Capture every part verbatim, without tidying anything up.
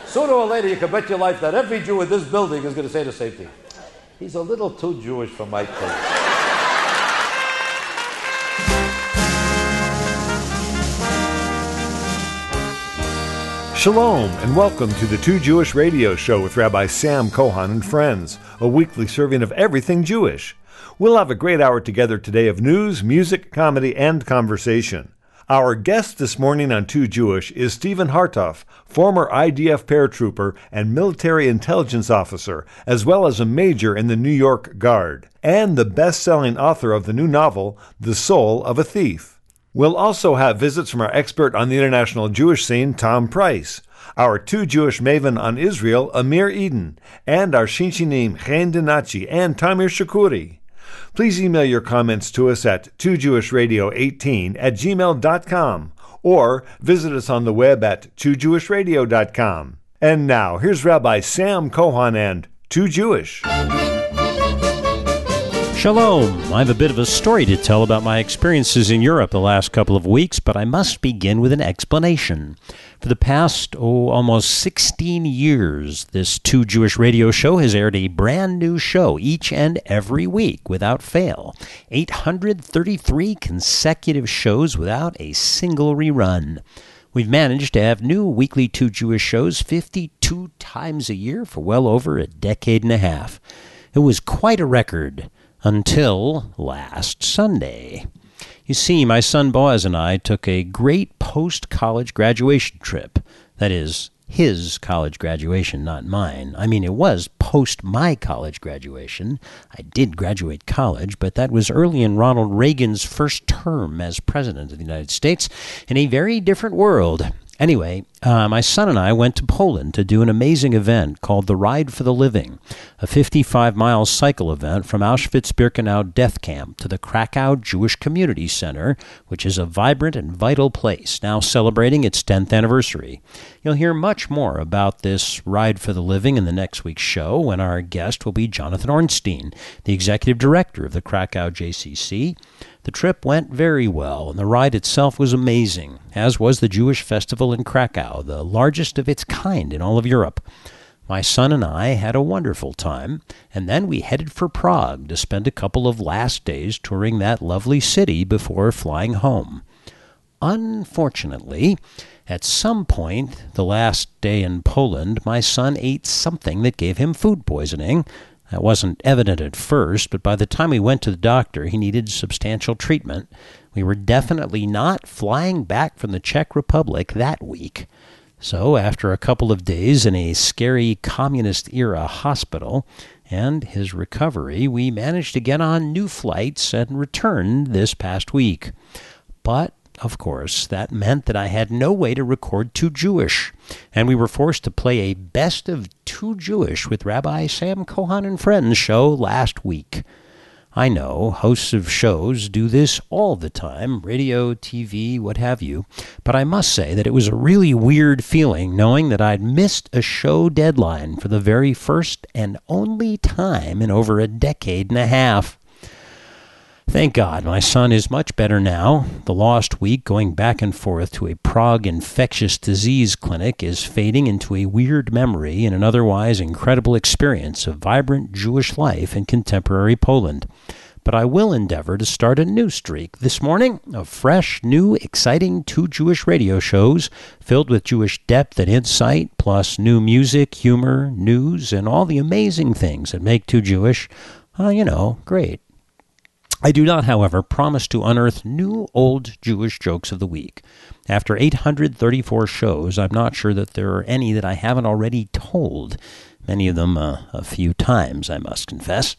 Sooner or later, you can bet your life that every Jew in this building is going to say the same thing. He's a little too Jewish for my taste. Shalom, and welcome to the Two Jewish Radio Show with Rabbi Sam Cohan and friends, a weekly serving of everything Jewish. We'll have a great hour together today of news, music, comedy, and conversation. Our guest this morning on Two Jewish is Stephen Hartoff, former I D F paratrooper and military intelligence officer, as well as a major in the New York Guard, and the best-selling author of the new novel, The Soul of a Thief. We'll also have visits from our expert on the international Jewish scene, Tom Price, our Two Jewish maven on Israel, Amir Eden, and our Shinshinim, Chen Denachi and Tamir Shakuri. Please email your comments to us at two jewish radio eighteen at gmail dot com or visit us on the web at two jewish radio dot com. And now, here's Rabbi Sam Cohan and Two Jewish. Shalom. I have a bit of a story to tell about my experiences in Europe the last couple of weeks, but I must begin with an explanation. For the past, oh, almost sixteen years, this Two Jewish Radio Show has aired a brand new show each and every week without fail. eight hundred thirty-three consecutive shows without a single rerun. We've managed to have new weekly Two Jewish shows fifty-two times a year for well over a decade and a half. It was quite a record. Until last Sunday. You see, my son Boaz and I took a great post-college graduation trip. That is, his college graduation, not mine. I mean, it was post my college graduation. I did graduate college, but that was early in Ronald Reagan's first term as President of the United States, in a very different world. Anyway, uh, my son and I went to Poland to do an amazing event called the Ride for the Living, a fifty-five mile cycle event from Auschwitz-Birkenau death camp to the Krakow Jewish Community Center, which is a vibrant and vital place, now celebrating its tenth anniversary. You'll hear much more about this Ride for the Living in the next week's show, when our guest will be Jonathan Ornstein, the executive director of the Krakow J C C. The trip went very well, and the ride itself was amazing, as was the Jewish Festival in Krakow, the largest of its kind in all of Europe. My son and I had a wonderful time, and then we headed for Prague to spend a couple of last days touring that lovely city before flying home. Unfortunately, at some point the last day in Poland, my son ate something that gave him food poisoning. That wasn't evident at first, but by the time we went to the doctor, he needed substantial treatment. We were definitely not flying back from the Czech Republic that week. So after a couple of days in a scary communist-era hospital and his recovery, we managed to get on new flights and returned this past week. But of course, that meant that I had no way to record Two Jewish, and we were forced to play a Best of Two Jewish with Rabbi Sam Cohan and Friends show last week. I know hosts of shows do this all the time, radio, T V, what have you, but I must say that it was a really weird feeling knowing that I'd missed a show deadline for the very first and only time in over a decade and a half. Thank God, my son is much better now. The lost week going back and forth to a Prague infectious disease clinic is fading into a weird memory in an otherwise incredible experience of vibrant Jewish life in contemporary Poland. But I will endeavor to start a new streak this morning of fresh, new, exciting Two Jewish radio shows filled with Jewish depth and insight, plus new music, humor, news, and all the amazing things that make Two Jewish, uh, you know, great. I do not, however, promise to unearth new old Jewish jokes of the week. After eight hundred thirty-four shows, I'm not sure that there are any that I haven't already told, many of them uh, a few times, I must confess.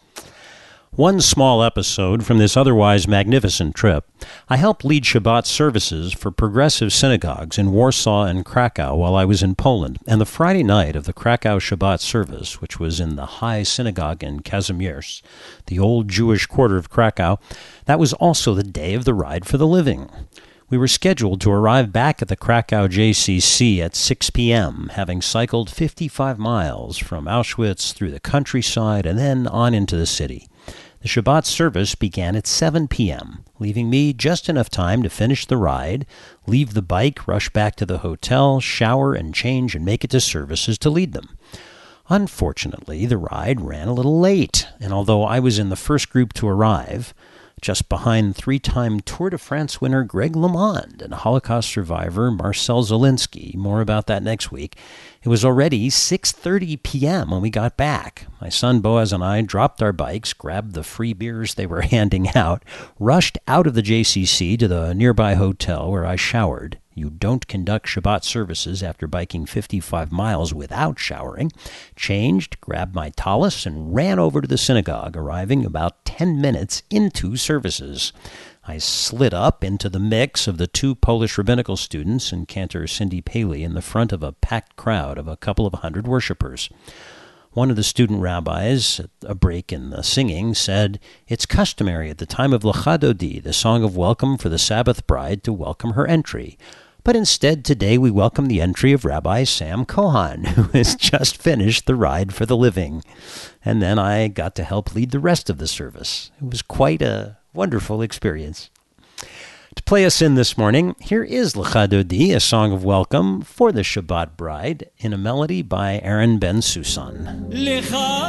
One small episode from this otherwise magnificent trip. I helped lead Shabbat services for progressive synagogues in Warsaw and Krakow while I was in Poland, and the Friday night of the Krakow Shabbat service, which was in the High Synagogue in Kazimierz, the old Jewish quarter of Krakow, that was also the day of the Ride for the Living. We were scheduled to arrive back at the Krakow J C C at six p.m., having cycled fifty-five miles from Auschwitz through the countryside and then on into the city. The Shabbat service began at seven p.m., leaving me just enough time to finish the ride, leave the bike, rush back to the hotel, shower and change, and make it to services to lead them. Unfortunately, the ride ran a little late, and although I was in the first group to arrive, just behind three-time Tour de France winner Greg LeMond and Holocaust survivor Marcel Zelinsky, more about that next week, it was already six thirty p.m. when we got back. My son Boaz and I dropped our bikes, grabbed the free beers they were handing out, rushed out of the J C C to the nearby hotel where I showered. You don't conduct Shabbat services after biking fifty-five miles without showering. Changed, grabbed my tallis, and ran over to the synagogue, arriving about ten minutes into services. I slid up into the mix of the two Polish rabbinical students and cantor Cindy Paley in the front of a packed crowd of a couple of hundred worshipers. One of the student rabbis, at a break in the singing, said, "It's customary at the time of Lecha Dodi, the song of welcome for the Sabbath bride, to welcome her entry. But instead, today we welcome the entry of Rabbi Sam Cohen, who has just finished the Ride for the Living." And then I got to help lead the rest of the service. It was quite a wonderful experience. To play us in this morning, here is Lecha Dodi, a song of welcome for the Shabbat bride, in a melody by Aaron Ben Susan. Lecha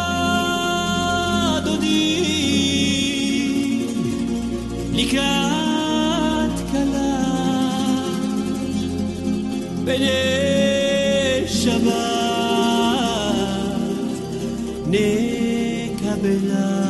Dodi, Likat Kala, B'nei Shabbat, Nekabela.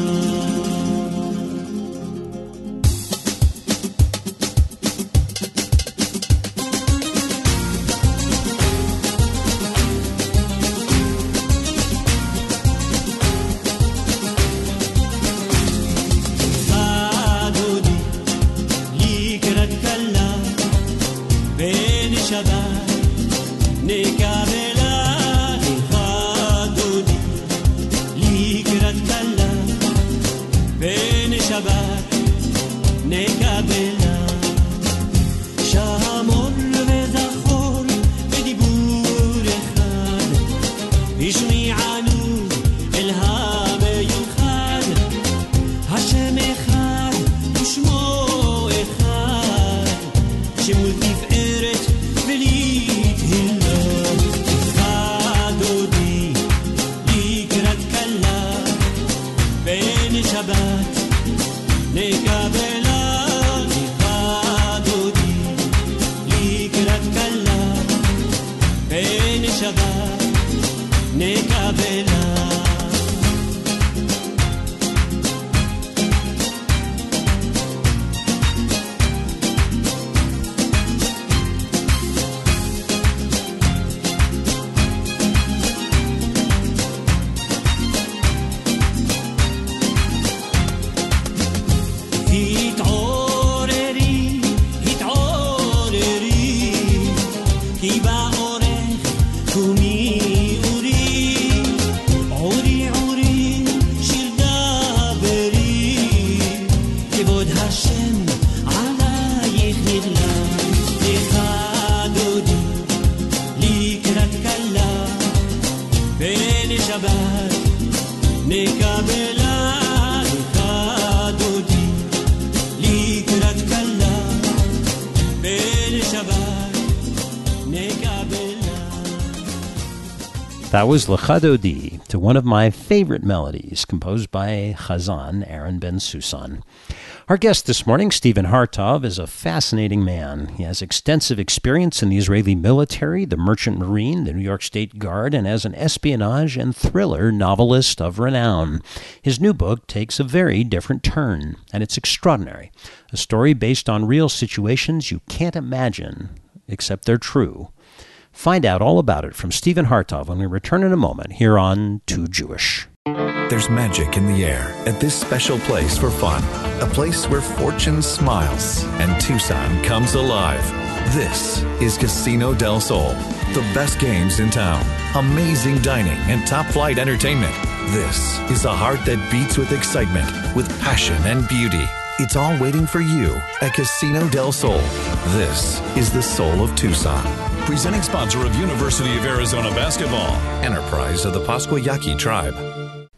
That was Lecha Dodi, to one of my favorite melodies, composed by Chazan Aaron Ben Susan. Our guest this morning, Stephen Hartov, is a fascinating man. He has extensive experience in the Israeli military, the Merchant Marine, the New York State Guard, and as an espionage and thriller novelist of renown. His new book takes a very different turn, and it's extraordinary. A story based on real situations you can't imagine, except they're true. Find out all about it from Stephen Hartov when we return in a moment here on Too Jewish. There's magic in the air at this special place for fun. A place where fortune smiles and Tucson comes alive. This is Casino del Sol. The best games in town, amazing dining, and top-flight entertainment. This is a heart that beats with excitement, with passion and beauty. It's all waiting for you at Casino del Sol. This is the soul of Tucson. Presenting sponsor of University of Arizona basketball. Enterprise of the Pasquayaqui tribe.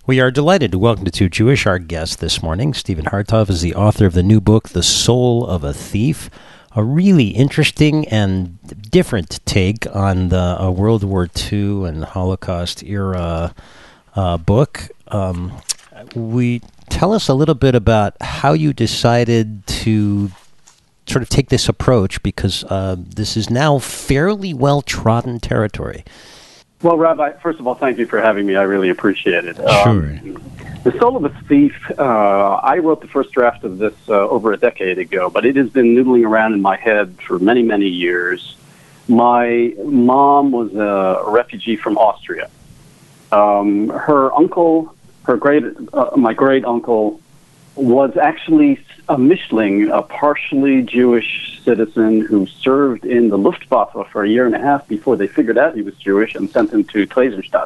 We are delighted to welcome to Too Jewish our guest this morning. Stephen Hartov is the author of the new book, The Soul of a Thief, a really interesting and different take on the uh, World War Two and Holocaust era uh, book. Um, we tell us a little bit about how you decided to sort of take this approach, because uh, this is now fairly well-trodden territory. Well, Rabbi, first of all, thank you for having me. I really appreciate it. Sure. Um, the Soul of a Thief, uh, I wrote the first draft of this uh, over a decade ago, but it has been noodling around in my head for many, many years. My mom was a refugee from Austria. Um, her uncle, her great, uh, my great uncle, was actually a Mischling, a partially Jewish citizen who served in the Luftwaffe for a year and a half before they figured out he was Jewish and sent him to Theresienstadt.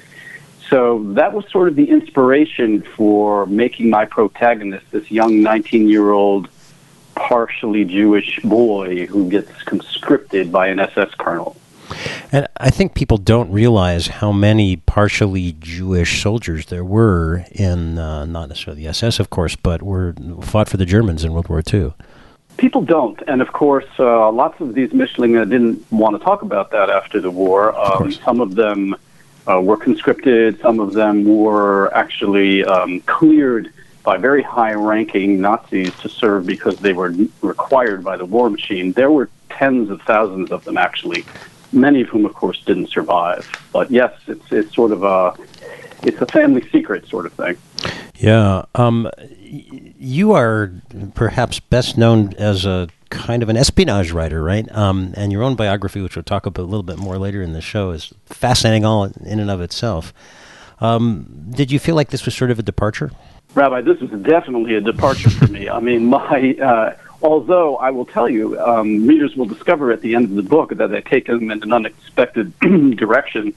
So that was sort of the inspiration for making my protagonist, this young nineteen-year-old partially Jewish boy who gets conscripted by an S S colonel. And I think people don't realize how many partially Jewish soldiers there were in, uh, not necessarily the S S, of course, but were fought for the Germans in World War Two. People don't. And, of course, uh, lots of these Mischlinge didn't want to talk about that after the war. Um, of some of them uh, were conscripted. Some of them were actually um, cleared by very high-ranking Nazis to serve because they were required by the war machine. There were tens of thousands of them, actually, many of whom, of course, didn't survive. But yes, it's it's sort of a it's a family secret sort of thing. Yeah, um, you are perhaps best known as a kind of an espionage writer, right? Um, and your own biography, which we'll talk about a little bit more later in the show, is fascinating all in and of itself. Um, did you feel like this was sort of a departure? Rabbi, this is definitely a departure for me. I mean, my. Uh, Although I will tell you, um, readers will discover at the end of the book that I take them in an unexpected direction,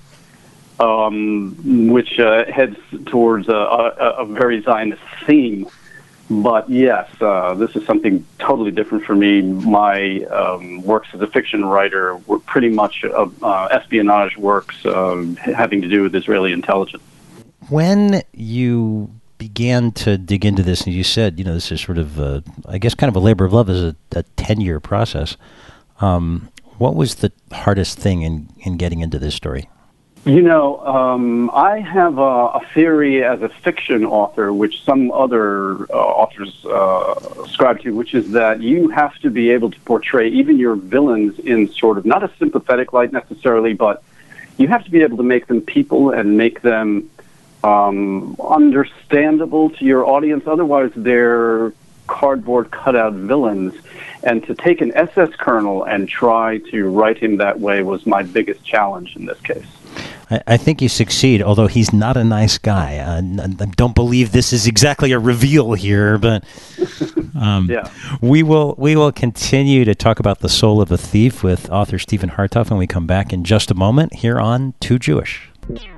um, which uh, heads towards a, a, a very Zionist theme. But yes, uh, this is something totally different for me. My um, works as a fiction writer were pretty much uh, uh, espionage works uh, having to do with Israeli intelligence. When you began to dig into this, and you said, you know, this is sort of, uh, I guess, kind of a labor of love, as a, a ten-year process. Um, what was the hardest thing in, in getting into this story? You know, um, I have a, a theory as a fiction author, which some other uh, authors uh, ascribe to, which is that you have to be able to portray even your villains in sort of, not a sympathetic light necessarily, but you have to be able to make them people and make them Um, understandable to your audience. Otherwise, they're cardboard cutout villains. And to take an S S colonel and try to write him that way was my biggest challenge in this case. I, I think you succeed, although he's not a nice guy. I, I don't believe this is exactly a reveal here, but um, yeah. we will we will continue to talk about The Soul of a Thief with author Stephen Hartov, and we come back in just a moment here on Too Jewish.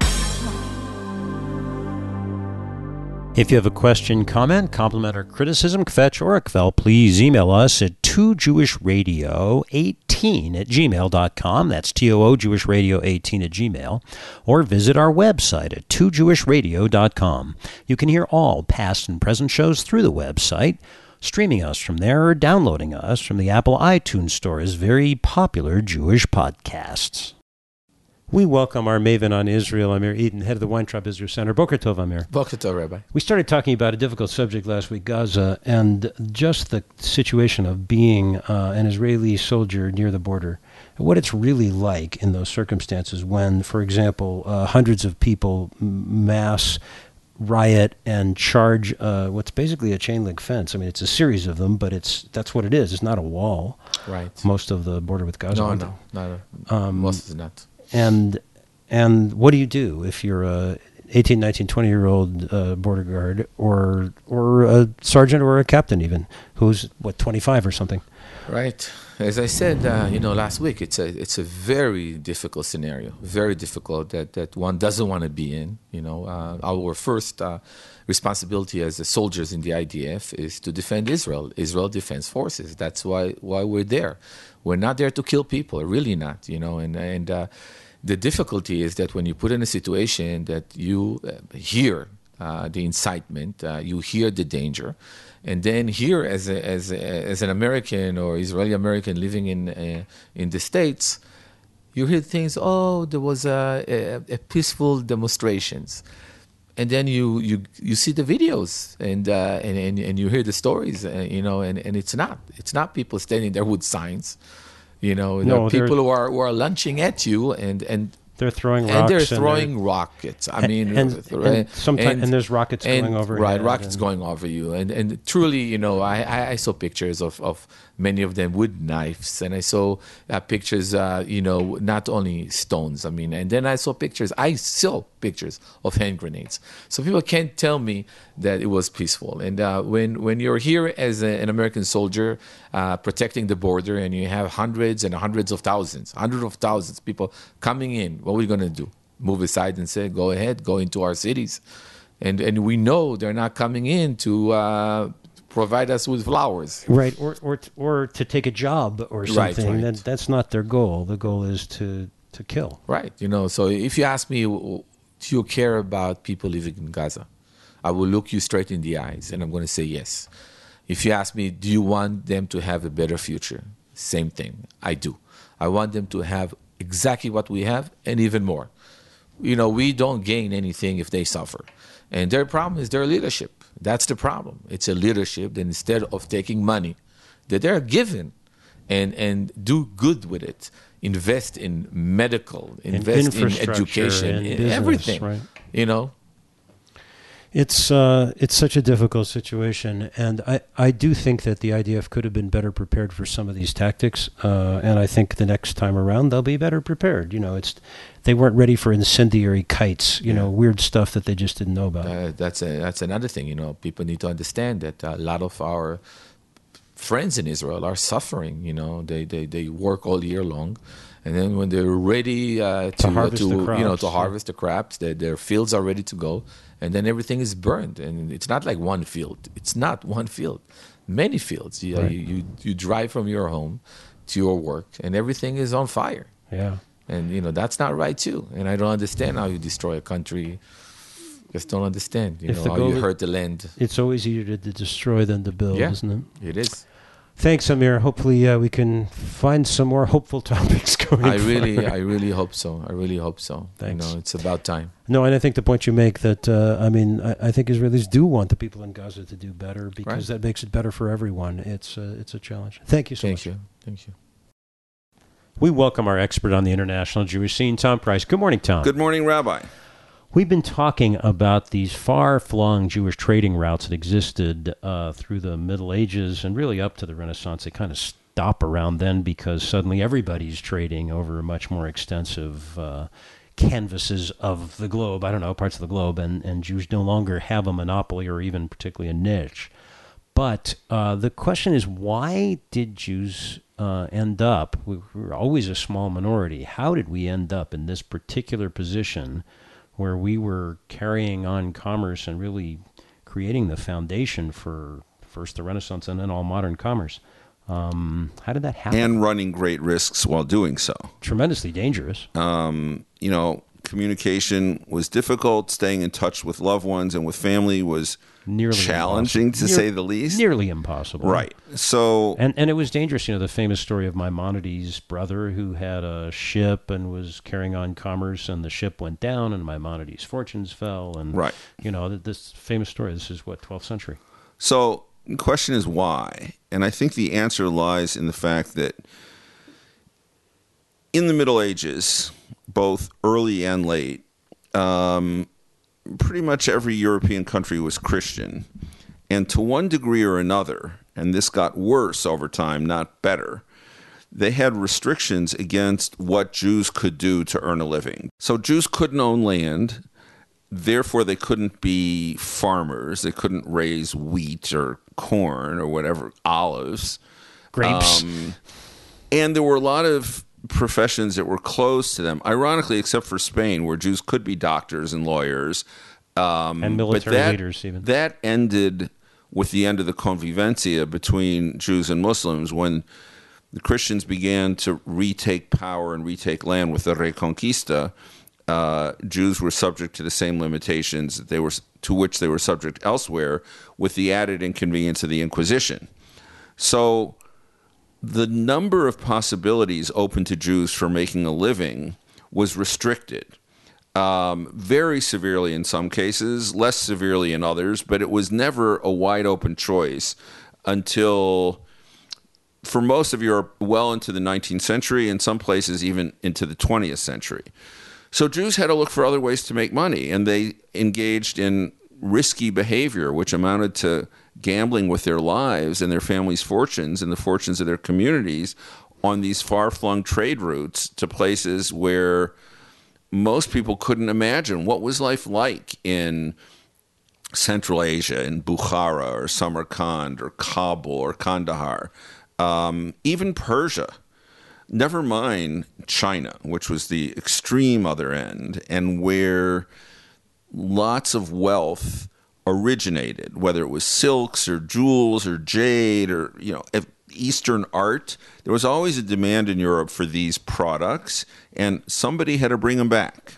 If you have a question, comment, compliment, or criticism, kvetch or a kvel, please email us at two jewish radio eighteen at gmail dot com. That's T O O Jewish Radio eighteen at Gmail. Or visit our website at two jewish radio dot com. You can hear all past and present shows through the website, streaming us from there or downloading us from the Apple iTunes Store as very popular Jewish podcasts. We welcome our maven on Israel, Amir Eden, head of the Weintraub Israel Center. Boker Tov, Amir. Boker Tov, Rabbi. We started talking about a difficult subject last week, Gaza, and just the situation of being uh, an Israeli soldier near the border, and what it's really like in those circumstances when, for example, uh, hundreds of people mass riot and charge uh, what's basically a chain link fence. I mean, it's a series of them, but it's that's what it is. It's not a wall. Right. Most of the border with Gaza. No, no, no, no. Um, most is not. And and what do you do if you're a eighteen, nineteen, twenty-year-old uh, border guard or or a sergeant or a captain even, who's, what, twenty-five or something? Right. As I said, uh, you know, last week, it's a it's a very difficult scenario, very difficult that, that one doesn't want to be in. You know, uh, our first uh, responsibility as the soldiers in the I D F is to defend Israel, Israel Defense Forces. That's why why we're there. We're not there to kill people, really not. You know, and and uh, the difficulty is that when you put in a situation that you uh, hear uh, the incitement, uh, you hear the danger. And then here, as a, as a, as an American or Israeli American living in uh, in the States, you hear things. Oh, there was a, a, a peaceful demonstrations, and then you, you, you see the videos and, uh, and and and you hear the stories. Uh, you know, and, and it's not it's not people standing there with signs. You know, there No, are they're- people who are who are lunching at you and and. They're throwing rocks. And they're and throwing rockets. I mean, and, uh, and, sometime, and there's rockets and- going over. Right, rockets going over you. And and truly, you know, I, I, I saw pictures of, of many of them with knives, and I saw uh, pictures, uh, you know, not only stones. I mean, and then I saw pictures. I saw pictures of hand grenades. So people can't tell me that it was peaceful. And uh, when when you're here as a, an American soldier uh, protecting the border, and you have hundreds and hundreds of thousands, hundreds of thousands of people coming in, what are we going to do? Move aside and say, go ahead, go into our cities. And and we know they're not coming in to uh, provide us with flowers. Right, or or t- or to take a job or Right, something. right. That that's not their goal. The goal is to to kill. Right. You know, so if you ask me, do you care about people living in Gaza? I will look you straight in the eyes and I'm going to say yes. If you ask me, do you want them to have a better future? Same thing. I do. I want them to have exactly what we have and even more. You know, we don't gain anything if they suffer. And their problem is their leadership. That's the problem. It's a leadership that instead of taking money that they're given and, and do good with it, invest in medical, invest in infrastructure, education, in in business, everything. right. You know? It's uh, it's such a difficult situation, and I, I do think that the I D F could have been better prepared for some of these tactics, uh, and I think the next time around they'll be better prepared. You know, it's they weren't ready for incendiary kites, you know, weird stuff that they just didn't know about. Uh, that's a, that's another thing. You know, people need to understand that a lot of our friends in Israel are suffering. You know, they they, they work all year long, and then when they're ready uh, to, To harvest to, the you know crops, to yeah. harvest the crops, their, their fields are ready to go, and then everything is burned. And it's not like one field. It's not one field. Many fields. You, Right. you, you you drive from your home to your work, and everything is on fire. Yeah. And you know that's not right too. And I don't understand how you destroy a country. Just don't understand. You If know the how goal you is- hurt the land. It's always easier to, to destroy than to build, Yeah. isn't it? It is. Thanks, Amir. Hopefully uh, we can find some more hopeful topics going I really, forward. I really hope so. I really hope so. Thanks. You know, it's about time. No, and I think the point you make that, uh, I mean, I, I think Israelis do want the people in Gaza to do better because Right. that makes it better for everyone. It's a, it's a challenge. Thank you so Thank much. you. Thank you. We welcome our expert on the international Jewish scene, Tom Price. Good morning, Tom. Good morning, Rabbi. We've been talking about these far-flung Jewish trading routes that existed uh, through the Middle Ages and really up to the Renaissance. They kind of stop around then because suddenly everybody's trading over much more extensive uh, canvases of the globe, I don't know, parts of the globe, and, and Jews no longer have a monopoly or even particularly a niche. But uh, the question is, why did Jews uh, end up, we were always a small minority, how did we end up in this particular position where we were carrying on commerce and really creating the foundation for first the Renaissance and then all modern commerce? Um, how did that happen? And running great risks while doing so. Tremendously dangerous. Um, you know, communication was difficult. Staying in touch with loved ones and with family was Nearly challenging, to impossible. say Near- the least. Nearly impossible. Right. So, And and it was dangerous. You know, the famous story of Maimonides' brother who had a ship and was carrying on commerce, and the ship went down, and Maimonides' fortunes fell. And, Right. you know, th- this famous story, this is what, twelfth century? so the question is why? And I think the answer lies in the fact that in the Middle Ages, both early and late, um, pretty much every European country was Christian. And to one degree or another, and this got worse over time, not better, they had restrictions against what Jews could do to earn a living. So Jews couldn't own land. Therefore, they couldn't be farmers. They couldn't raise wheat or corn or whatever, olives. Grapes. Um, and there were a lot of professions that were closed to them, ironically, except for Spain, where Jews could be doctors and lawyers. Um, And but military that- leaders even. That ended with the end of the convivencia between Jews and Muslims when the Christians began to retake power and retake land with the Reconquista. uh, Jews were subject to the same limitations that they were to which they were subject elsewhere, with the added inconvenience of the Inquisition. So the number of possibilities open to Jews for making a living was restricted, um, very severely in some cases, less severely in others, but it was never a wide open choice until, for most of Europe, well into the nineteenth century, in some places even into the twentieth century. So Jews had to look for other ways to make money, and they engaged in risky behavior, which amounted to gambling with their lives and their families' fortunes and the fortunes of their communities on these far-flung trade routes to places where most people couldn't imagine. What was life like in Central Asia, in Bukhara or Samarkand or Kabul or Kandahar, um, even Persia? Never mind China, which was the extreme other end, and where lots of wealth originated, whether it was silks or jewels or jade or, you know, Eastern art. There was always a demand in Europe for these products, and somebody had to bring them back.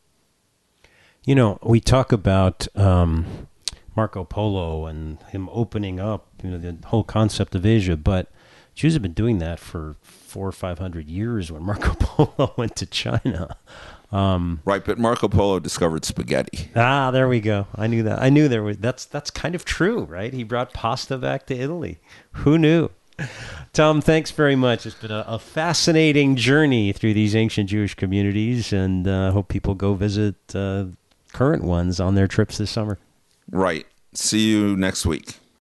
You know, we talk about um, Marco Polo and him opening up, you know, the whole concept of Asia, but Jews have been doing that for four or five hundred years when Marco Polo went to China. Um, right, but Marco Polo discovered spaghetti. Ah, there we go. I knew that. I knew there was. That's that's kind of true, right? He brought pasta back to Italy. Who knew? Tom, thanks very much. It's been a, a fascinating journey through these ancient Jewish communities, and I uh, hope people go visit uh, current ones on their trips this summer. Right. See you next week.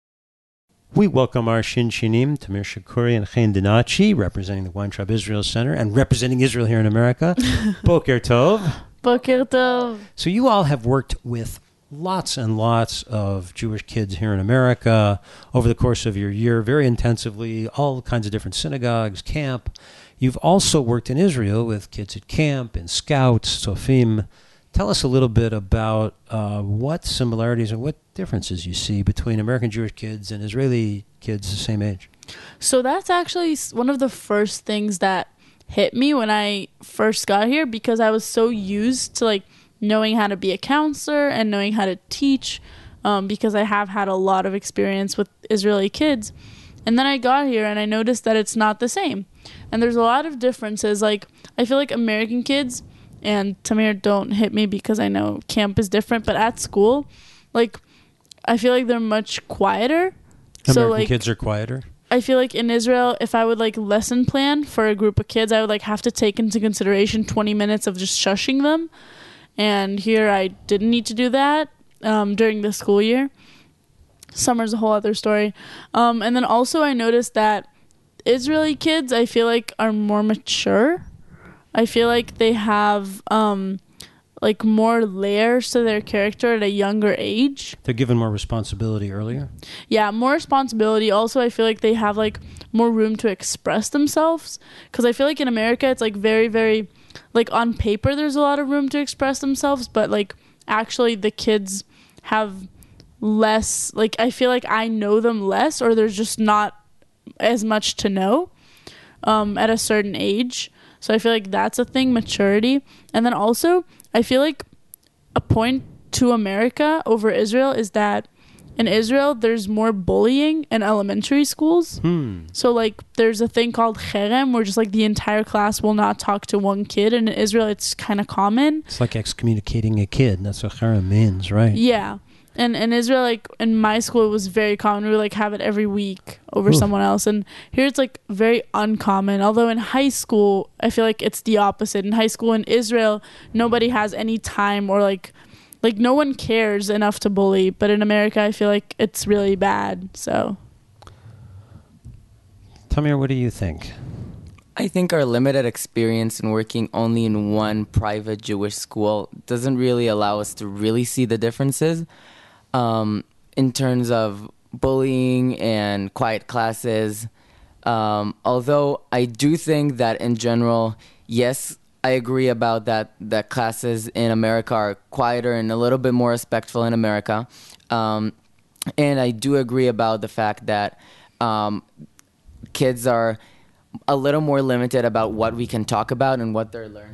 We welcome our Shinshinim, Tamir Shakuri and Chen Dinachi, representing the Weintraub Israel Center and representing Israel here in America. Boker Tov. Boker Tov. So you all have worked with lots and lots of Jewish kids here in America over the course of your year, very intensively, all kinds of different synagogues, camp. You've also worked in Israel with kids at camp and scouts, Sofim. Tell us a little bit about uh, what similarities and what differences you see between American Jewish kids and Israeli kids the same age. So that's actually one of the first things that hit me when I first got here, because I was so used to like knowing how to be a counselor and knowing how to teach, um, because I have had a lot of experience with Israeli kids. And then I got here and I noticed that it's not the same. And there's a lot of differences. Like, I feel like American kids, and Tamir, don't hit me because I know camp is different, but at school, like, I feel like they're much quieter. American so, like, kids are quieter? I feel like in Israel, if I would, like, lesson plan for a group of kids, I would, like, have to take into consideration twenty minutes of just shushing them. And here I didn't need to do that um, during the school year. Summer's a whole other story. Um, and then also I noticed that Israeli kids, I feel like, are more mature. I feel like they have um, like more layers to their character at a younger age. They're given more responsibility earlier? Yeah, more responsibility. Also, I feel like they have like more room to express themselves. Because I feel like in America, it's like very, very, like on paper, there's a lot of room to express themselves. But like actually the kids have less, like I feel like I know them less, or there's just not as much to know um, at a certain age. So I feel like that's a thing, maturity. And then also, I feel like a point to America over Israel is that in Israel, there's more bullying in elementary schools. Hmm. So, like, there's a thing called cherem, where just, like, the entire class will not talk to one kid. And in Israel, it's kind of common. It's like excommunicating a kid. That's what cherem means, right? Yeah. And in Israel, like, in my school, it was very common. We would, like, have it every week over Ooh. someone else. And here it's, like, very uncommon. Although in high school, I feel like it's the opposite. In high school in Israel, nobody has any time or, like, like no one cares enough to bully. But in America, I feel like it's really bad. So. Tamir, what do you think? I think our limited experience in working only in one private Jewish school doesn't really allow us to really see the differences. Um, in terms of bullying and quiet classes. Um, although I do think that in general, yes, I agree about that, that classes in America are quieter and a little bit more respectful in America. Um, and I do agree about the fact that um, kids are a little more limited about what we can talk about and what they're learning.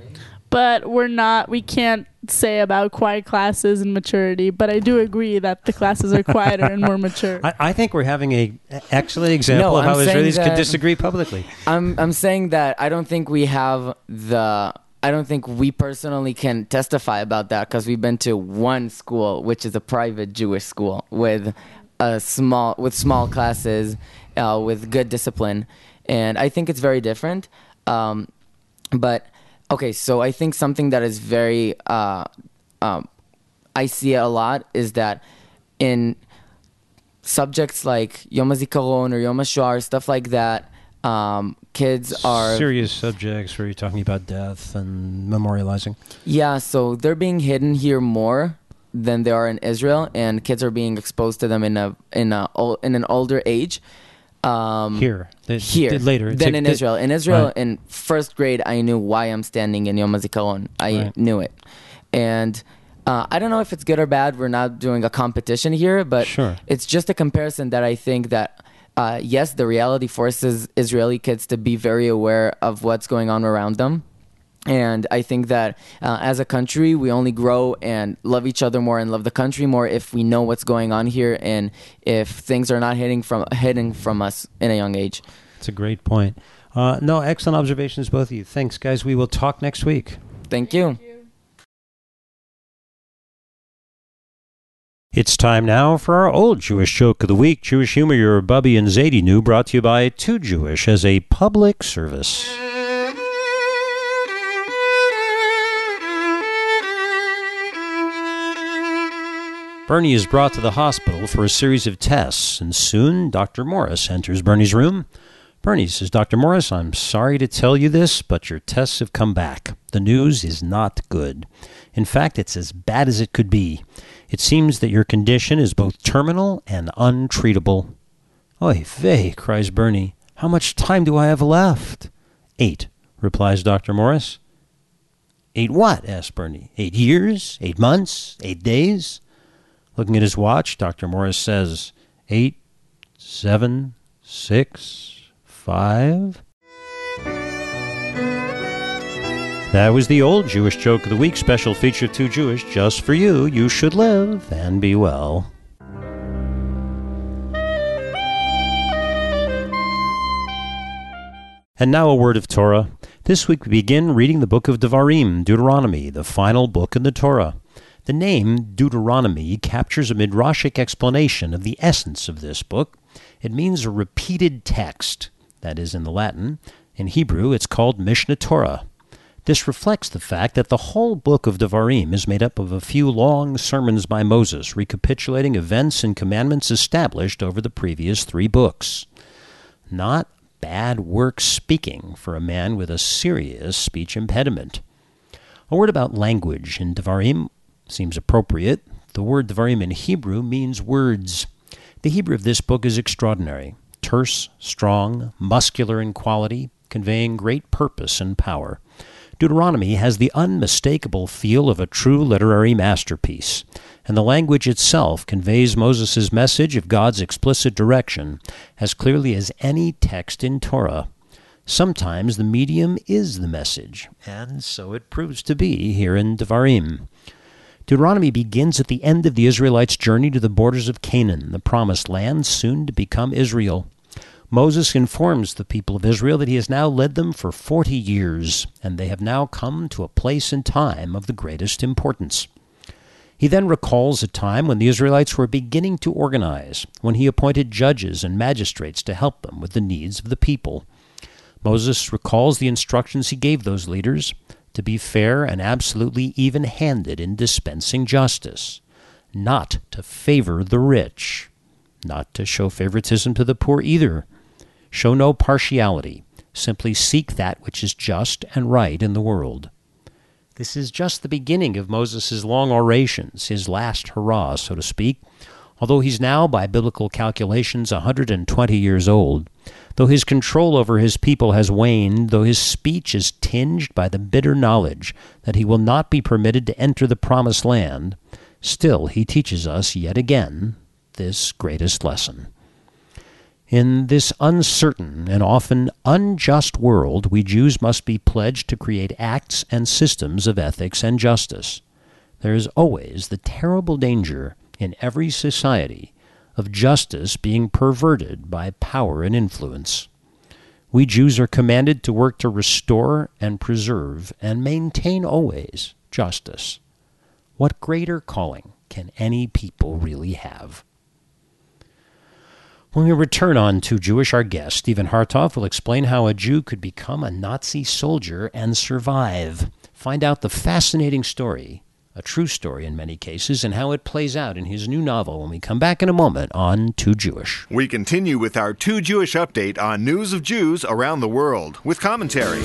but we're not, we can't say about quiet classes and maturity, but I do agree that the classes are quieter and more mature. I, I think we're having a excellent example No, of how I'm saying Israelis can that- disagree publicly. I'm I'm saying that I don't think we have the I don't think we personally can testify about that because we've been to one school, which is a private Jewish school with a small with small classes, uh, with good discipline, and I think it's very different. Um, but okay, so I think something that is very uh, um, I see it a lot is that in subjects like Yom HaZikaron or Yom HaShoah, stuff like that. Um, kids are serious subjects where you're talking about death and memorializing. Yeah, so they're being hidden here more than they are in Israel, and kids are being exposed to them in a in a ol- in an older age. Um, Here, They- here, did later than It's- in it- Israel. In Israel, Right. in first grade, I knew why I'm standing in Yom HaZikaron. I Right. knew it, and uh, I don't know if it's good or bad. We're not doing a competition here, but Sure. it's just a comparison that I think that. Uh, yes, the reality forces Israeli kids to be very aware of what's going on around them. And I think that uh, as a country, we only grow and love each other more and love the country more if we know what's going on here and if things are not hitting from hidden from us in a young age. That's a great point. Uh, no, excellent observations, both of you. Thanks, guys. We will talk next week. Thank you. It's time now for our old Jewish joke of the week. Jewish humor, your Bubby and Zadie knew, brought to you by Too Jewish as a public service. Bernie is brought to the hospital for a series of tests, and soon Doctor Morris enters Bernie's room. Bernie says, Doctor Morris, I'm sorry to tell you this, but your tests have come back. The news is not good. In fact, it's as bad as it could be. It seems that your condition is both terminal and untreatable. Oy vey, cries Bernie. How much time do I have left? Eight, replies Doctor Morris. Eight what? asks Bernie. Eight years? Eight months? Eight days? Looking at his watch, Doctor Morris says, eight, seven, six, five. That was the old Jewish joke of the week, special feature of Too Jewish, just for you. You should live and be well. And now a word of Torah. This week we begin reading the book of Devarim, Deuteronomy, the final book in the Torah. The name Deuteronomy captures a midrashic explanation of the essence of this book. It means a repeated text, that is in the Latin. In Hebrew, it's called Mishneh Torah. This reflects the fact that the whole book of Devarim is made up of a few long sermons by Moses, recapitulating events and commandments established over the previous three books. Not bad work speaking for a man with a serious speech impediment. A word about language in Devarim seems appropriate. The word Devarim in Hebrew means words. The Hebrew of this book is extraordinary, terse, strong, muscular in quality, conveying great purpose and power. Deuteronomy has the unmistakable feel of a true literary masterpiece, and the language itself conveys Moses' message of God's explicit direction as clearly as any text in Torah. Sometimes the medium is the message, and so it proves to be here in Devarim. Deuteronomy begins at the end of the Israelites' journey to the borders of Canaan, the promised land soon to become Israel. Moses informs the people of Israel that he has now led them for forty years, and they have now come to a place and time of the greatest importance. He then recalls a time when the Israelites were beginning to organize, when he appointed judges and magistrates to help them with the needs of the people. Moses recalls the instructions he gave those leaders to be fair and absolutely even-handed in dispensing justice, not to favor the rich, not to show favoritism to the poor either. Show no partiality. Simply seek that which is just and right in the world. This is just the beginning of Moses' long orations, his last hurrah, so to speak. Although he's now, by biblical calculations, one hundred twenty years old, though his control over his people has waned, though his speech is tinged by the bitter knowledge that he will not be permitted to enter the promised land, still he teaches us yet again this greatest lesson. In this uncertain and often unjust world, we Jews must be pledged to create acts and systems of ethics and justice. There is always the terrible danger in every society of justice being perverted by power and influence. We Jews are commanded to work to restore and preserve and maintain always justice. What greater calling can any people really have? When we return on Too Jewish, our guest, Stephen Harthoff, will explain how a Jew could become a Nazi soldier and survive. Find out the fascinating story, a true story in many cases, and how it plays out in his new novel when we come back in a moment on Too Jewish. We continue with our Too Jewish update on news of Jews around the world with commentary.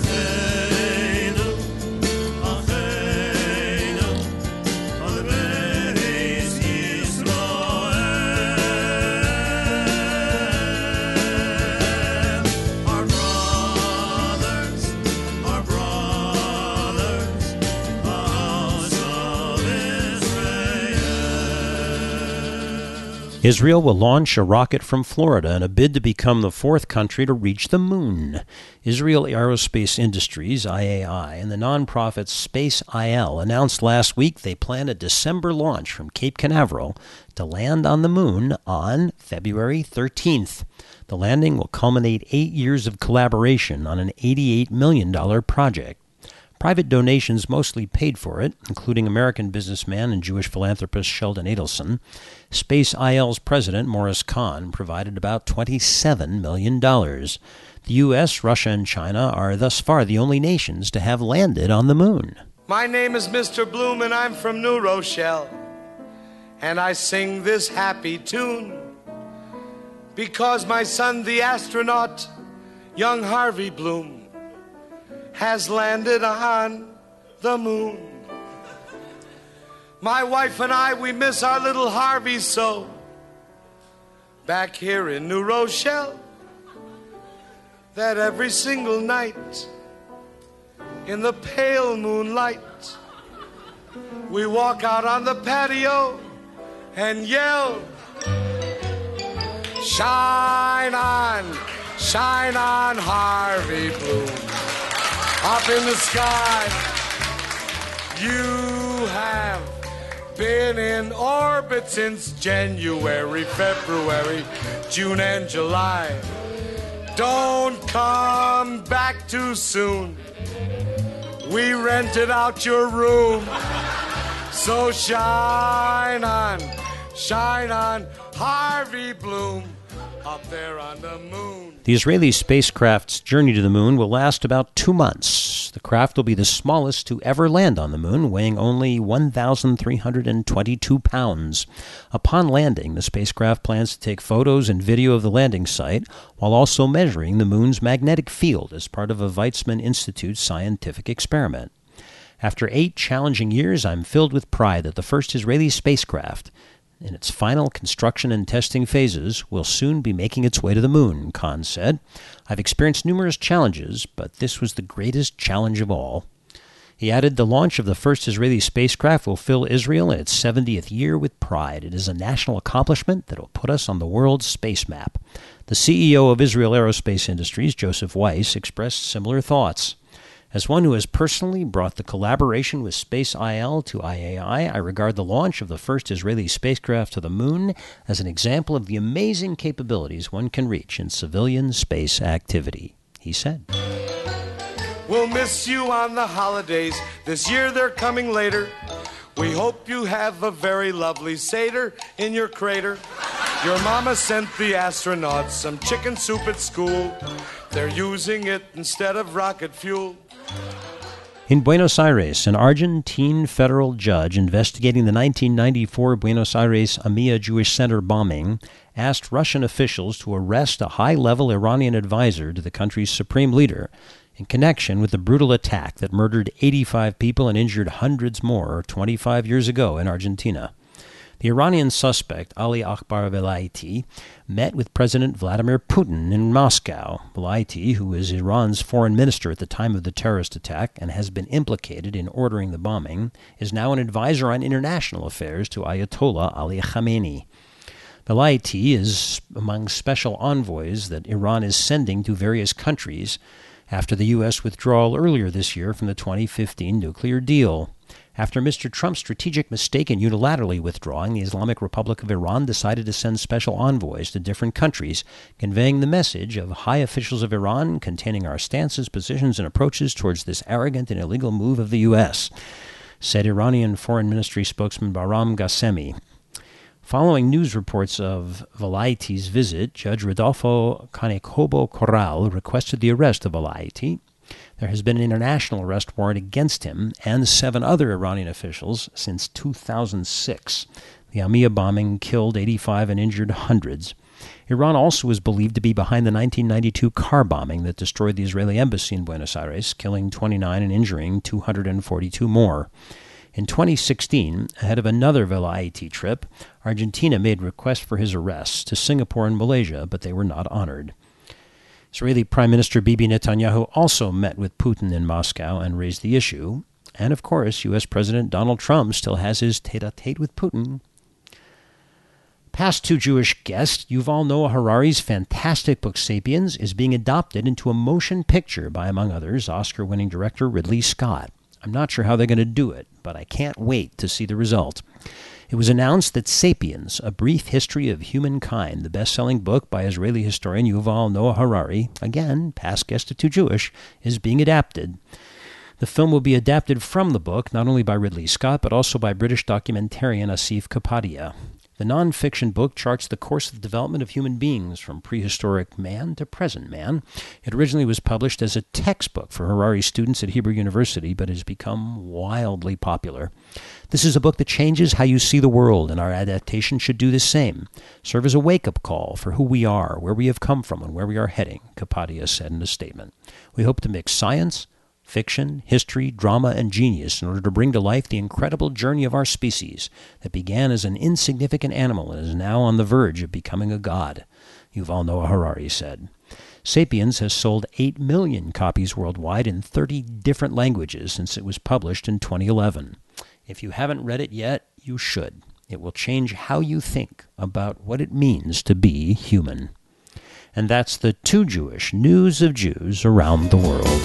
Israel will launch a rocket from Florida in a bid to become the fourth country to reach the moon. Israel Aerospace Industries, I A I, and the nonprofit Space I L announced last week they plan a December launch from Cape Canaveral to land on the moon on February thirteenth. The landing will culminate eight years of collaboration on an eighty-eight million dollars project. Private donations mostly paid for it, including American businessman and Jewish philanthropist Sheldon Adelson. Space I L's president, Morris Kahn, provided about twenty-seven million dollars. The U S, Russia, and China are thus far the only nations to have landed on the moon. My name is Mister Bloom, and I'm from New Rochelle. And I sing this happy tune because my son, the astronaut, young Harvey Bloom, has landed on the moon. My wife and I, we miss our little Harvey so. Back here in New Rochelle, that every single night, in the pale moonlight, we walk out on the patio and yell, shine on, shine on, Harvey Bloom. Up in the sky, you have been in orbit since January, February, June, and July. Don't come back too soon. We rented out your room. So shine on, shine on, Harvey Bloom, up there on the moon. The Israeli spacecraft's journey to the moon will last about two months. The craft will be the smallest to ever land on the moon, weighing only one thousand three hundred twenty-two pounds. Upon landing, the spacecraft plans to take photos and video of the landing site while also measuring the moon's magnetic field as part of a Weizmann Institute scientific experiment. After eight challenging years, I'm filled with pride that the first Israeli spacecraft, in its final construction and testing phases, will soon be making its way to the moon, Kahn said. I've experienced numerous challenges, but this was the greatest challenge of all. He added, the launch of the first Israeli spacecraft will fill Israel in its seventieth year with pride. It is a national accomplishment that will put us on the world's space map. The C E O of Israel Aerospace Industries, Joseph Weiss, expressed similar thoughts. As one who has personally brought the collaboration with Space I L to I A I, I regard the launch of the first Israeli spacecraft to the moon as an example of the amazing capabilities one can reach in civilian space activity, he said. We'll miss you on the holidays. This year they're coming later. We hope you have a very lovely Seder in your crater. Your mama sent the astronauts some chicken soup at school. They're using it instead of rocket fuel. In Buenos Aires, an Argentine federal judge investigating the nineteen ninety-four Buenos Aires Amia Jewish Center bombing asked Russian officials to arrest a high-level Iranian advisor to the country's supreme leader in connection with the brutal attack that murdered eighty-five people and injured hundreds more twenty-five years ago in Argentina. The Iranian suspect, Ali Akbar Velayati, met with President Vladimir Putin in Moscow. Velayati, who was Iran's foreign minister at the time of the terrorist attack and has been implicated in ordering the bombing, is now an advisor on international affairs to Ayatollah Ali Khamenei. Velayati is among special envoys that Iran is sending to various countries after the U S withdrawal earlier this year from the twenty fifteen nuclear deal. After Mister Trump's strategic mistake in unilaterally withdrawing, the Islamic Republic of Iran decided to send special envoys to different countries, conveying the message of high officials of Iran containing our stances, positions, and approaches towards this arrogant and illegal move of the U S, said Iranian Foreign Ministry spokesman Bahram Ghasemi. Following news reports of Velayati's visit, Judge Rodolfo Canecobo Corral requested the arrest of Velayati. There has been an international arrest warrant against him and seven other Iranian officials since two thousand six. The Amia bombing killed eighty-five and injured hundreds. Iran also is believed to be behind the nineteen ninety-two car bombing that destroyed the Israeli embassy in Buenos Aires, killing twenty-nine and injuring two hundred forty-two more. In twenty sixteen, ahead of another Velayati trip, Argentina made requests for his arrests to Singapore and Malaysia, but they were not honored. Israeli Prime Minister Bibi Netanyahu also met with Putin in Moscow and raised the issue. And, of course, U S President Donald Trump still has his tete-a-tete with Putin. Past two Jewish guests, Yuval Noah Harari's fantastic book Sapiens is being adopted into a motion picture by, among others, Oscar-winning director Ridley Scott. I'm not sure how they're going to do it, but I can't wait to see the result. It was announced that Sapiens, A Brief History of Humankind, the best-selling book by Israeli historian Yuval Noah Harari, again, past guest of Too Jewish, is being adapted. The film will be adapted from the book, not only by Ridley Scott, but also by British documentarian Asif Kapadia. The nonfiction book charts the course of the development of human beings from prehistoric man to present man. It originally was published as a textbook for Harari students at Hebrew University, but has become wildly popular. This is a book that changes how you see the world, and our adaptation should do the same. Serve as a wake-up call for who we are, where we have come from, and where we are heading, Kapadia said in a statement. We hope to mix science, fiction, history, drama, and genius in order to bring to life the incredible journey of our species that began as an insignificant animal and is now on the verge of becoming a god, Yuval Noah Harari said. Sapiens has sold eight million copies worldwide in thirty different languages since it was published in twenty eleven. If you haven't read it yet, you should. It will change how you think about what it means to be human. And that's the Too Jewish News of Jews around the world.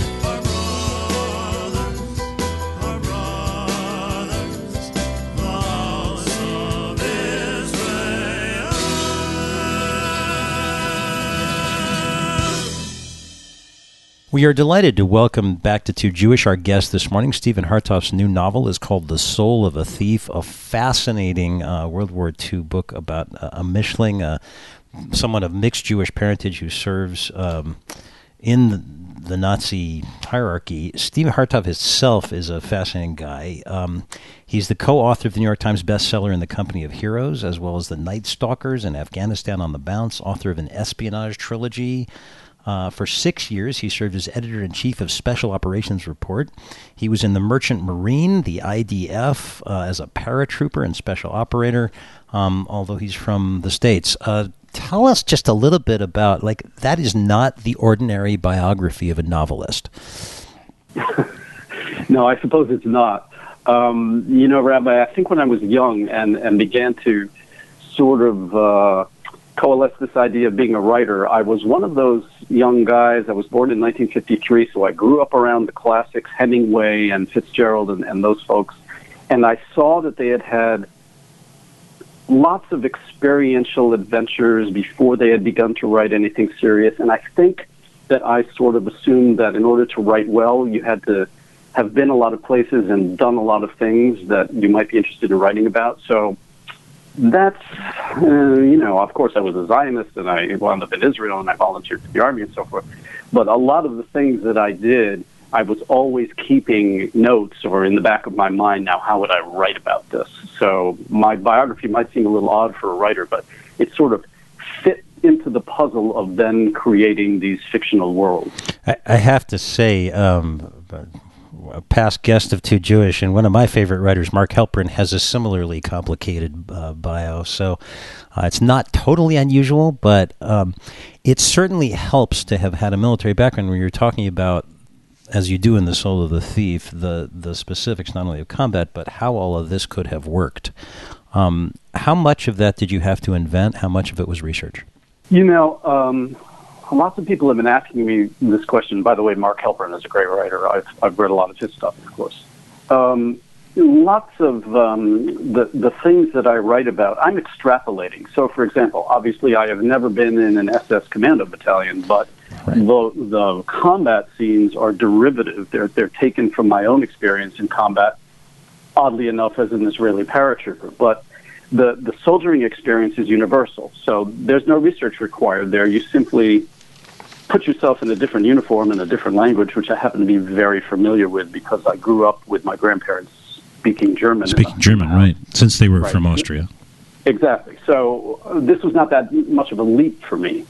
We are delighted to welcome back to Too Jewish our guest this morning. Stephen Hartoff's new novel is called The Soul of a Thief, a fascinating uh, World War Two book about uh, a Mischling, uh, someone of mixed Jewish parentage who serves um, in the, the Nazi hierarchy. Stephen Hartoff himself is a fascinating guy. Um, he's the co-author of the New York Times bestseller In the Company of Heroes, as well as The Night Stalkers and Afghanistan on the Bounce, author of an espionage trilogy. Uh, for six years, he served as editor-in-chief of Special Operations Report. He was in the Merchant Marine, the I D F, uh, as a paratrooper and special operator, um, although he's from the States. Uh, tell us just a little bit about, like, that is not the ordinary biography of a novelist. No, I suppose it's not. Um, you know, Rabbi, I think when I was young and, and began to sort of uh, coalesce this idea of being a writer, I was one of those young guys. I was born in nineteen fifty-three, so I grew up around the classics, Hemingway and Fitzgerald and, and those folks, and I saw that they had had lots of experiential adventures before they had begun to write anything serious, and I think that I sort of assumed that in order to write well, you had to have been a lot of places and done a lot of things that you might be interested in writing about. So that's, uh, you know, of course I was a Zionist and I wound up in Israel and I volunteered for the army and so forth. But a lot of the things that I did, I was always keeping notes or in the back of my mind, now how would I write about this? So my biography might seem a little odd for a writer, but it sort of fit into the puzzle of then creating these fictional worlds. I, I have to say, um, a past guest of Too Jewish, and one of my favorite writers, Mark Helprin, has a similarly complicated uh, bio. So uh, it's not totally unusual, but um, it certainly helps to have had a military background where you're talking about, as you do in The Soul of the Thief, the, the specifics not only of combat, but how all of this could have worked. Um, how much of that did you have to invent? How much of it was research? You know, um, lots of people have been asking me this question. By the way, Mark Halperin is a great writer. I've, I've read a lot of his stuff, of course. Um, lots of um, the, the things that I write about, I'm extrapolating. So, for example, obviously I have never been in an S S commando battalion, but right. the, the combat scenes are derivative. They're, they're taken from my own experience in combat, oddly enough, as an Israeli paratrooper. But the, the soldiering experience is universal. So there's no research required there. You simply put yourself in a different uniform and a different language, which I happen to be very familiar with because I grew up with my grandparents speaking German. Speaking German, right, since they were right. from Austria. Exactly. So uh, this was not that much of a leap for me.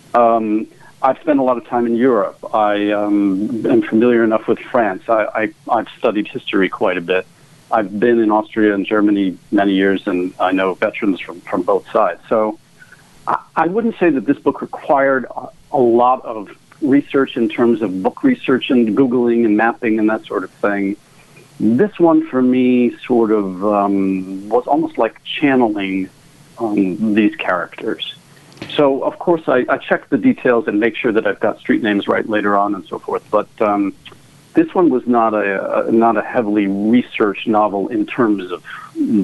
Um, I've spent a lot of time in Europe. I um, am familiar enough with France. I, I, I've studied history quite a bit. I've been in Austria and Germany many years, and I know veterans from, from both sides. So I, I wouldn't say that this book required a, a lot of research in terms of book research and Googling and mapping and that sort of thing. This one, for me, sort of um, was almost like channeling um, these characters. So, of course, I, I check the details and make sure that I've got street names right later on and so forth. But um, this one was not a, a not a heavily researched novel in terms of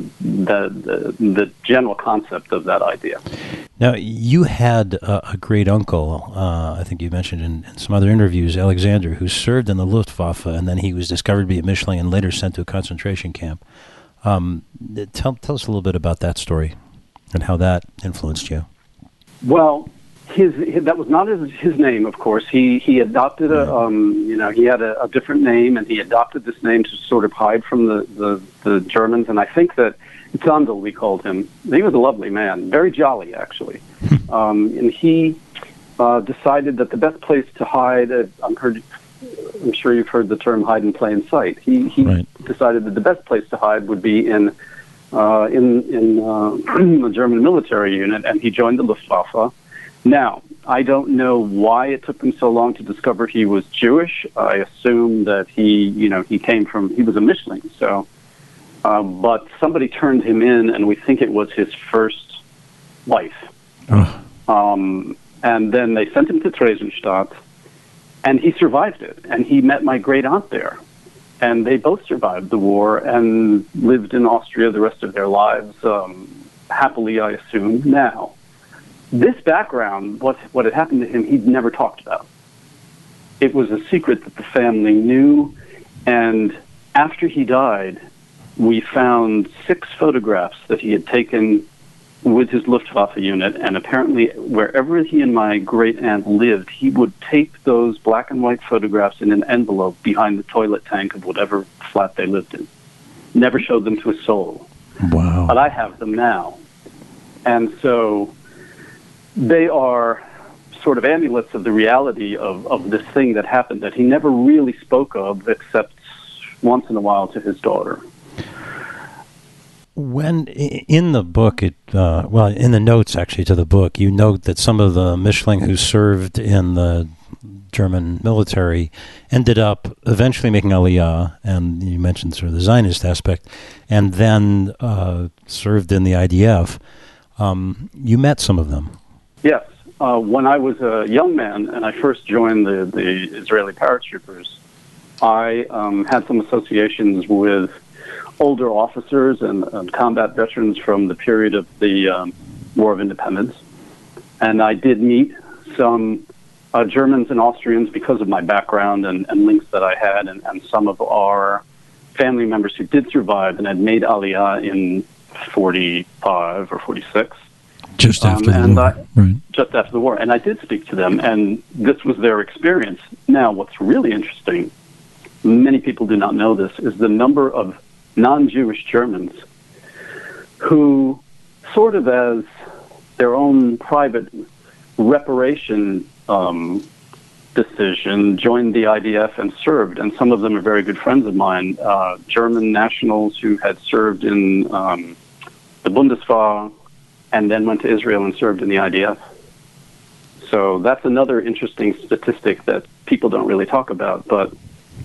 the, the the general concept of that idea. Now, you had a, a great uncle, uh, I think you mentioned in, in some other interviews, Alexander, who served in the Luftwaffe, and then he was discovered to be a Michelin and later sent to a concentration camp. Um, tell, tell us a little bit about that story and how that influenced you. Well, his, his that was not his, his name, of course. He he adopted a um, you know he had a, a different name, and he adopted this name to sort of hide from the, the, the Germans. And I think that Zandel, we called him. He was a lovely man, very jolly actually. Um, and he uh, decided that the best place to hide. Uh, I'm heard. I'm sure you've heard the term "hide in plain sight." He he right. decided that the best place to hide would be in. Uh, in in uh, the German military unit, and he joined the Luftwaffe. Now, I don't know why it took him so long to discover he was Jewish. I assume that he, you know, he came from, he was a Michelin, so, uh, but somebody turned him in, and we think it was his first wife. Oh. Um, and then they sent him to Theresienstadt, and he survived it, and he met my great aunt there. And they both survived the war and lived in Austria the rest of their lives, um, happily, I assume, now. This background, what, what had happened to him, he'd never talked about. It was a secret that the family knew, and after he died, we found six photographs that he had taken with his Luftwaffe unit, and apparently wherever he and my great-aunt lived, he would tape those black and white photographs in an envelope behind the toilet tank of whatever flat they lived in. Never showed them to a soul. Wow. But I have them now. And so they are sort of amulets of the reality of, of this thing that happened that he never really spoke of except once in a while to his daughter. When in the book, it uh, well, in the notes actually to the book, you note that some of the Michelin who served in the German military ended up eventually making Aliyah, and you mentioned sort of the Zionist aspect, and then uh, served in the I D F. Um, you met some of them. Yes. Uh, when I was a young man and I first joined the, the Israeli paratroopers, I um, had some associations with older officers and, and combat veterans from the period of the um, War of Independence. And I did meet some uh, Germans and Austrians because of my background and, and links that I had, and, and some of our family members who did survive and had made Aliyah in forty-five or forty-six. Just after um, the war, I, right. Just after the war. And I did speak to them, and this was their experience. Now, what's really interesting, many people do not know this, is the number of non-Jewish Germans who, sort of as their own private reparation um, decision, joined the I D F and served. And some of them are very good friends of mine, uh, German nationals who had served in um, the Bundeswehr and then went to Israel and served in the I D F. So that's another interesting statistic that people don't really talk about, but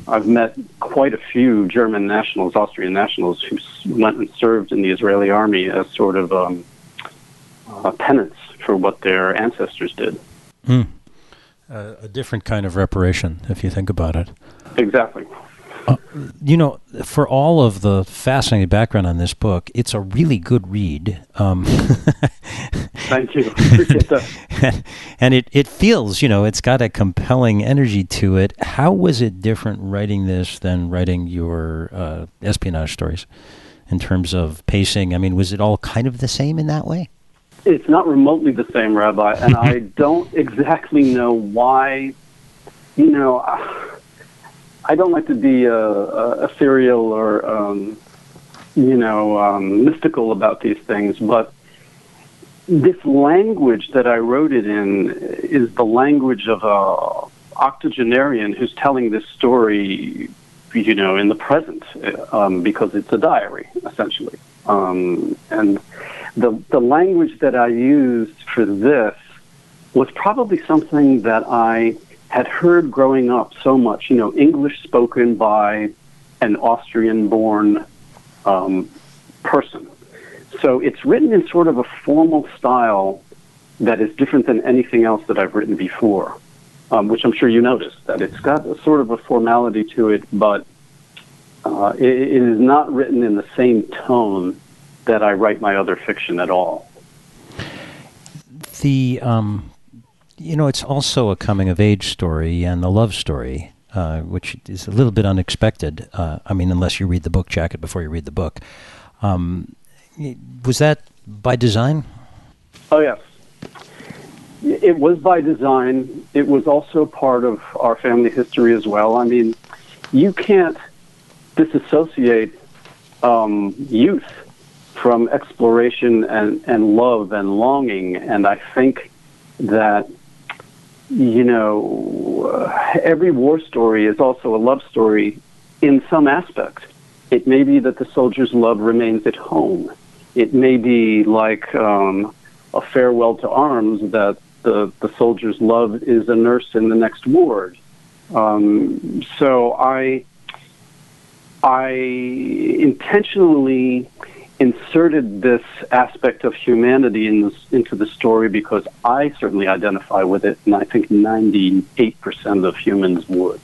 I've met quite a few German nationals, Austrian nationals, who s- went and served in the Israeli army as sort of um, uh, penance for what their ancestors did. Mm. Uh, a different kind of reparation, if you think about it. Exactly. Uh, you know, for all of the fascinating background on this book, it's a really good read. Um, Thank you. Appreciate that. And it, it feels, you know, it's got a compelling energy to it. How was it different writing this than writing your uh, espionage stories in terms of pacing? I mean, was it all kind of the same in that way? It's not remotely the same, Rabbi, and I don't exactly know why, you know, I don't like to be a, a ethereal or, um, you know, um, mystical about these things, but this language that I wrote it in is the language of a octogenarian who's telling this story, you know, in the present, um, because it's a diary, essentially. Um, and the the language that I used for this was probably something that I had heard growing up so much, you know, English spoken by an Austrian-born um, person. So it's written in sort of a formal style that is different than anything else that I've written before, um, which I'm sure you noticed, that it's got a sort of a formality to it, but uh, it, it is not written in the same tone that I write my other fiction at all. The, um, you know, it's also a coming-of-age story and a love story, uh, which is a little bit unexpected. Uh, I mean, unless you read the book jacket before you read the book. Um, was that by design? Oh, yes. It was by design. It was also part of our family history as well. I mean, you can't disassociate um, youth from exploration and, and love and longing. And I think that, you know, uh, every war story is also a love story in some aspect. It may be that the soldier's love remains at home. It may be like um, a farewell to arms, that the, the soldier's love is a nurse in the next ward. Um, so I, I intentionally inserted this aspect of humanity in this, into the story because I certainly identify with it, and I think ninety-eight percent of humans would.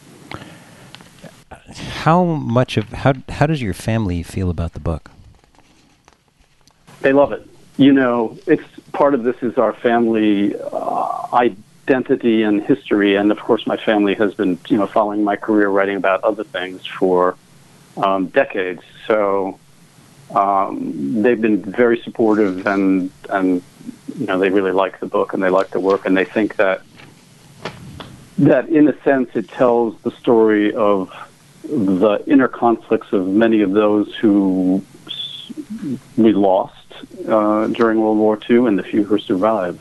How much of how how does your family feel about the book? They love it. You know, it's part of this is our family uh, identity and history, and of course, my family has been, you know, following my career writing about other things for um, decades. So um, they've been very supportive, and and you know, they really like the book and they like the work, and they think that that in a sense it tells the story of the inner conflicts of many of those who we lost uh, during World War Two and the few who survived.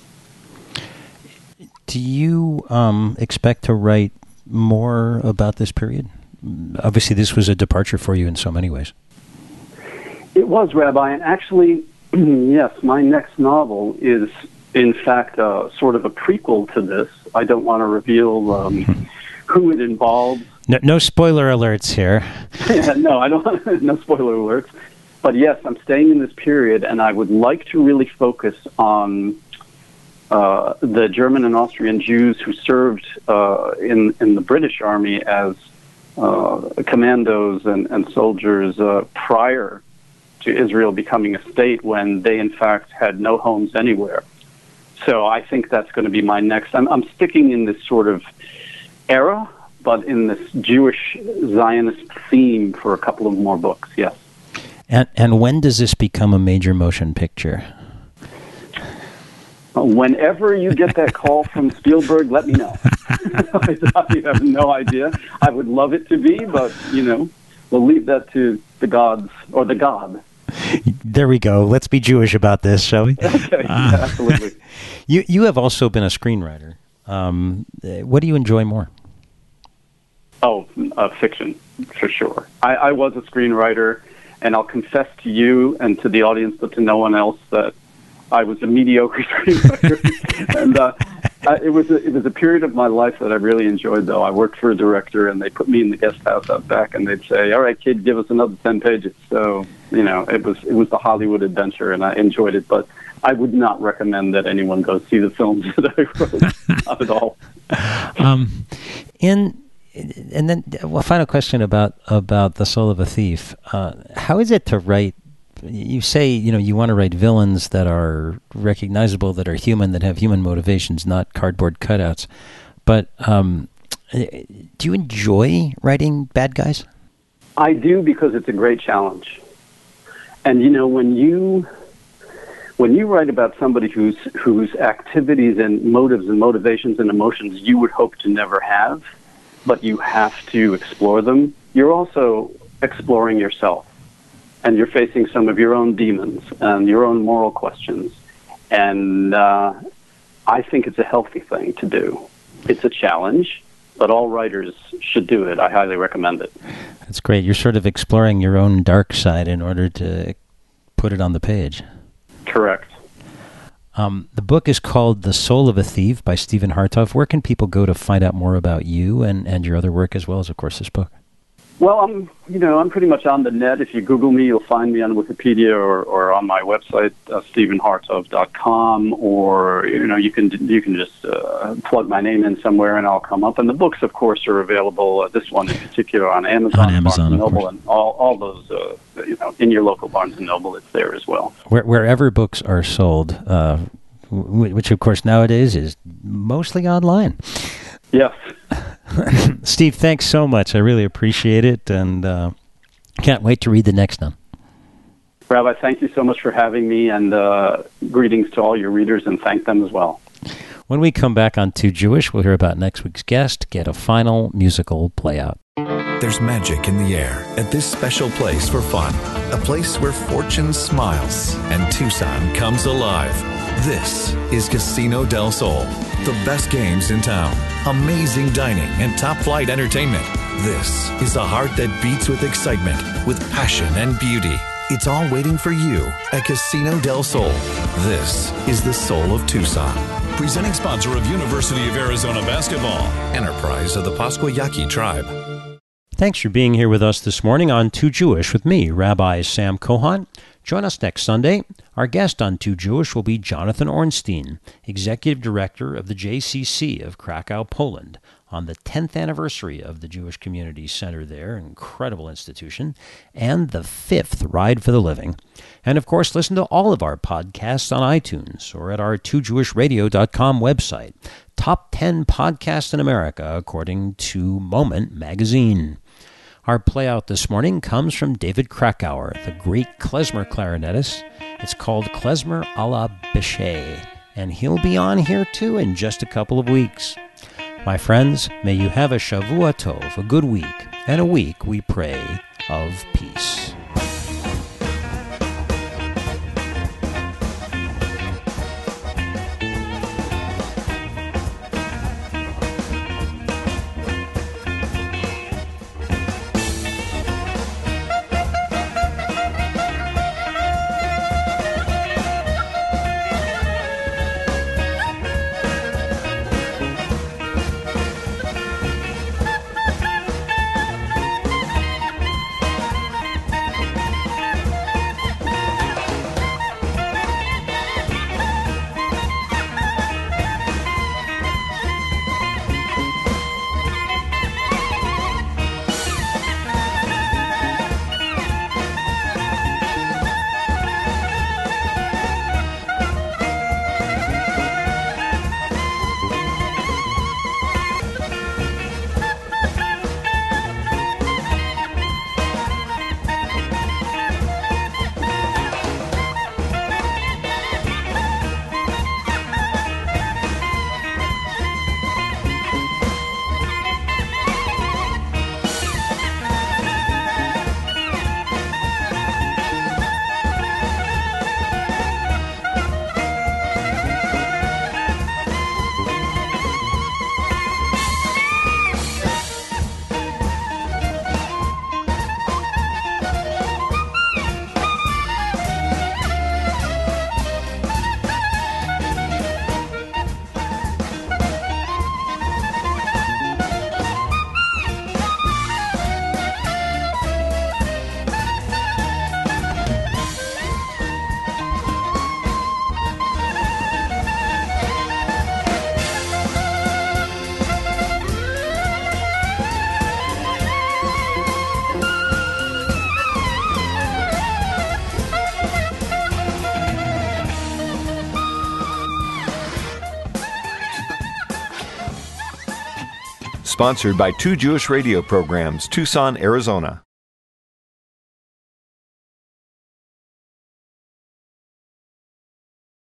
Do you um, expect to write more about this period? Obviously, this was a departure for you in so many ways. It was, Rabbi, and actually, yes, my next novel is, in fact, uh, sort of a prequel to this. I don't want to reveal um, who it involves. No, no spoiler alerts here. Yeah, no, I don't. No spoiler alerts. But yes, I'm staying in this period, and I would like to really focus on uh, the German and Austrian Jews who served uh, in in the British Army as uh, commandos and, and soldiers uh, prior to Israel becoming a state, when they in fact had no homes anywhere. So I think that's going to be my next. I'm, I'm sticking in this sort of era, but in this Jewish Zionist theme for a couple of more books, yes. And and when does this become a major motion picture? Whenever you get that call from Spielberg, let me know. I have no idea. I would love it to be, but, you know, we'll leave that to the gods, or the God. There we go. Let's be Jewish about this, shall we? Okay, yeah, absolutely. You you have also been a screenwriter. Um, what do you enjoy more? Oh, uh, fiction, for sure. I, I was a screenwriter, and I'll confess to you and to the audience, but to no one else, that I was a mediocre screenwriter. and uh, Uh, it was a, it was a period of my life that I really enjoyed, though. I worked for a director, and they put me in the guest house out back, and they'd say, "All right, kid, give us another ten pages." So, you know, it was it was the Hollywood adventure, and I enjoyed it. But I would not recommend that anyone go see the films that I wrote. Not at all. Um, in and then, well, final question about about The Soul of a Thief. Uh, how is it to write? You say, you know, you want to write villains that are recognizable, that are human, that have human motivations, not cardboard cutouts. But um, do you enjoy writing bad guys? I do, because it's a great challenge. And, you know, when you when you write about somebody whose whose activities and motives and motivations and emotions you would hope to never have, but you have to explore them, you're also exploring yourself. And you're facing some of your own demons and your own moral questions. And uh, I think it's a healthy thing to do. It's a challenge, but all writers should do it. I highly recommend it. That's great. You're sort of exploring your own dark side in order to put it on the page. Correct. Um, the book is called The Soul of a Thief by Stephen Hartov. Where can people go to find out more about you and, and your other work, as well as, of course, this book? Well, I'm, you know, I'm pretty much on the net. If you Google me, you'll find me on Wikipedia or, or on my website, uh, stephen hartov dot com, or, you know, you can you can just uh, plug my name in somewhere and I'll come up. And the books, of course, are available, uh, this one in particular, on Amazon, on Amazon, Barnes and Noble, and all, all those, uh, you know, in your local Barnes and Noble, it's there as well. Where, wherever books are sold, uh, w- which, of course, nowadays is mostly online. Yes. Steve, thanks so much. I really appreciate it, and uh, can't wait to read the next one. Rabbi, thank you so much for having me, and uh, greetings to all your readers, and thank them as well. When we come back on Too Jewish, we'll hear about next week's guest, get a final musical playout. There's magic in the air at this special place for fun. A place where fortune smiles and Tucson comes alive. This is Casino del Sol. The best games in town, amazing dining, and top-flight entertainment. This is a heart that beats with excitement, with passion and beauty. It's all waiting for you at Casino del Sol. This is the soul of Tucson. Presenting sponsor of University of Arizona Basketball. Enterprise of the Pasquayaqui Tribe. Thanks for being here with us this morning on Too Jewish with me, Rabbi Sam Cohon. Join us next Sunday. Our guest on Too Jewish will be Jonathan Ornstein, Executive Director of the J C C of Krakow, Poland, on the tenth anniversary of the Jewish Community Center there, an incredible institution, and the fifth Ride for the Living. And, of course, listen to all of our podcasts on iTunes or at our two jewish radio dot com website. Top ten podcasts in America, according to Moment magazine. Our playout this morning comes from David Krakauer, the great klezmer clarinetist. It's called Klezmer a la Bechet, and he'll be on here too in just a couple of weeks. My friends, may you have a Shavua Tov, a good week, and a week, we pray, of peace. sponsored by Two Jewish Radio Programs, Tucson, Arizona.